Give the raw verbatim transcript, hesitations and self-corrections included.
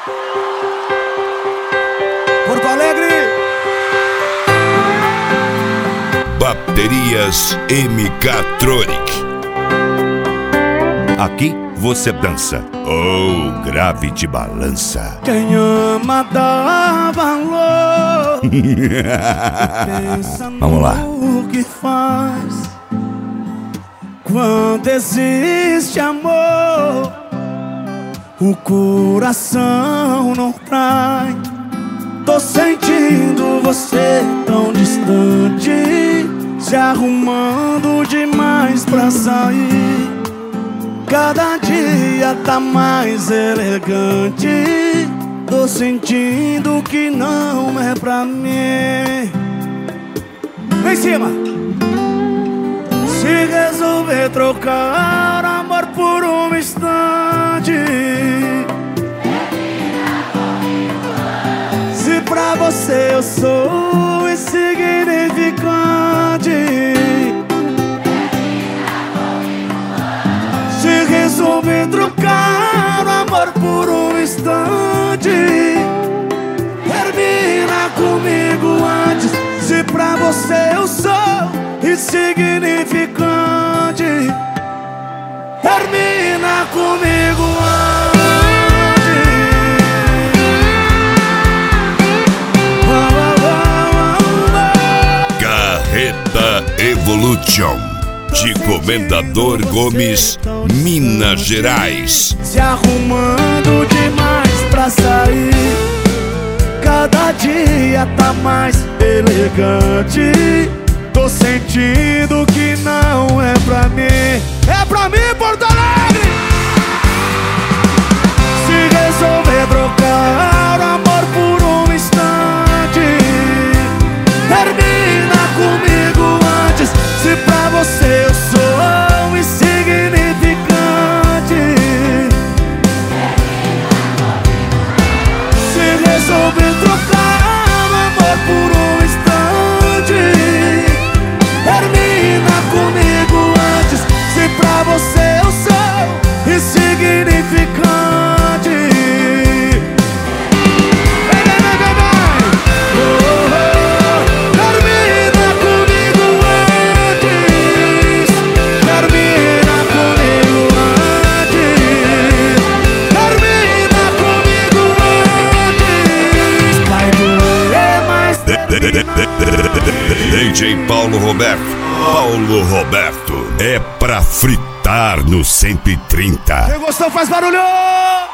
Porto Alegre. Baterias M K Tronic. Aqui você dança ou oh, grave te balança. Quem ama dá valor. Pensa Vamos lá. no que faz quando existe amor. O coração não trai. Tô sentindo você tão distante, se arrumando demais pra sair. Cada dia tá mais elegante. Tô sentindo que não é pra mim. Lá em cima. Se resolver trocar amor por um instante, se pra você eu sou insignificante, se resolver trocar o amor por um instante, termina comigo antes. Se pra você eu sou insignificante, termina comigo antes. Carreta Evolution de Comendador Gomes, Minas Gerais. Se arrumando demais pra sair, cada dia tá mais elegante. Tô sentindo que não é pra mim. É pra mim, Porto Alegre! Se resolver trocar amor por um instante, termina comigo antes. Se pra você eu sou insignificante, se resolver trocar amor por um instante, termina comigo antes. Se pra você eu sou insignificante, vem, vem, vem, vem, vem. Oh, oh, termina comigo antes. Termina comigo antes. Termina comigo antes. Vai doer mais. D J Paulo Roberto. Paulo Roberto é pra fritar no cento e trinta. Quem gostou faz barulho!